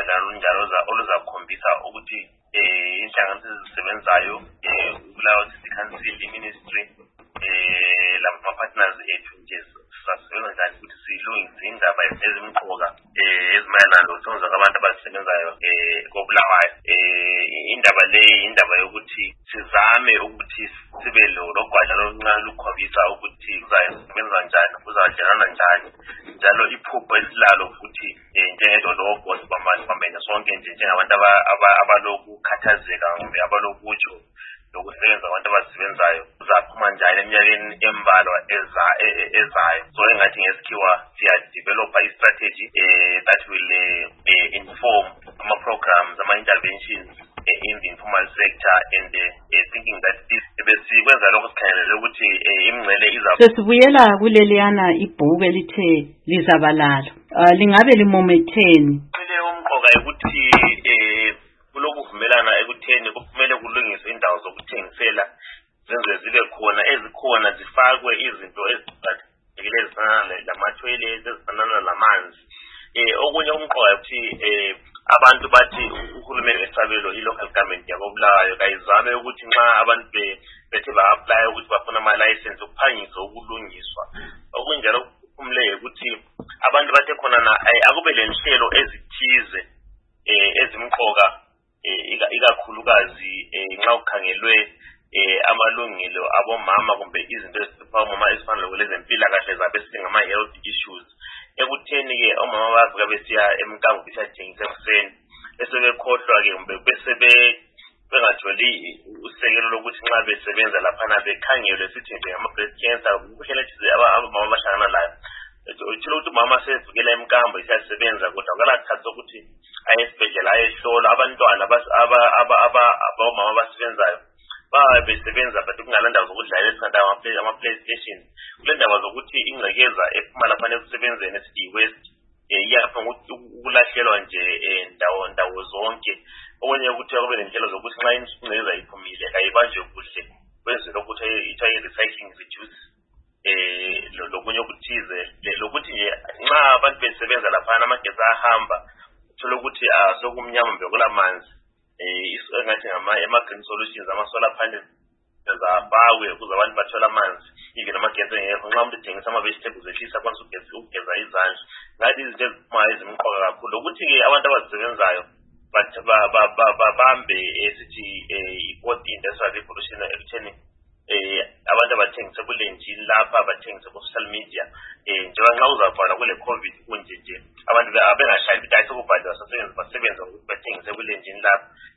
nalo njalo oluzakhombisa ukuthi inhlanganiso ezisebenzayo kulawo city council ministry lama-partners ethu nje sisasebenza njani ukuthi silungise indaba ezimqoka ezimayelana lokuhlonza kwabantu abasebenzayo koBulawayo. Indaba leyi indaba yokuthi sizame ukuthi sibe logwala oluncane lukhombisa ukuthi kuzasebenza njani, kuzadlalana njani, njalo iphupho esilalo futhi njengedolobho sibambene sonke nje njengabantu abaloku khathazeka kumbe abalokutsho lokusebenza abantu abasebenzayo kuzaphuma njani eminyakeni embalwa ezayo. So engathi ngesikhiwa siyadevelopa i-strategy that will inform ama-programs, ama-interventions in the informal sector and thinking that this besikwenza lokho sikhangelele ukuthi imingcele sesibuyela kuleliyana ibhuku elithe lizabalala lingabe limometheni umqoka ukuthi kulokuvumelana ekutheni kumele kulungiswe indawo zokuthengisela zenze zibe khona ezikhona zifakwe izinto eziqakathekile ezifana lama-toilet ezifana lamanzi. Okunye umqoka ukuthi abantu bathi uhulumeni wesabelo i-local government yakoBulawayo kayizame ukuthi nxa abantu bethe ba-apply ukuthi bafuna ama-license ukuphangisa ukulungiswa. Okunjalo kuphumule ukuthi abantu bathe khona akube lenhlelo ezithize ezimqoka ikakhulukazi nxa ukhangelwe amalungelo abomama kumbe izinto ezipha omama ezifana lokwezempilakahle zabe ngama-health issues ekutheni-ke omama bavuka besiya emkambo besiyathengisa ekuseni besebekhohlwa-ke kumbe bengatholi usekelo lokuthi nxa besebenza laphana bekhangelwe sithi ngama-breast cancer kuhlela abamama abahlangana layo. Utshilo ukuthi umama sevukela emkambo isiyasebenza kodwa akalathatha ukuthi aye esibhedlela ayehlola abantwana abomama abasebenzayo besebenza but kungala ndawo zokudlala ezithanda ama-PlayStation. Kule ndaba zokuthi ingcekeza ephuma laphana ekusebenzeni esithi i-waste iyapha ukulahlelwa nje ndawo zonke. Okunye ukuthi akube nenhlelo zokuthi nxa ingcekeza iphumile kayibanjwe kuhle kwenzelwe ukuthi ithiwa i-recycling reduce lokunye okuthize lokuthi nje nxa abantu besebenza laphana amagesi ahamba uthole ukuthi sokumnyama mbe kulamanzi engathi ama-green solutions ama-solar panels afakwe ukuze abantu bathole amanzi even amagesi engekho. Nxa umuntu ethengisa ama-vegetables ehlisa akwanisa ukugeza izandla. Ngathi izinto eziphumayo ezimqoka kakhulu lokuthi-ke abantu abazisebenzayo babambe sithi i-fourth industrial revolution ekutheni abantu abathengisa kulenjini lapha abathengisa ku-social media njengoba nxa uzabhala kule COVID kunje nje abantu bengahlali ukuthi ayisokubhadala basebenza ukuthi bathengise kulenjini lapha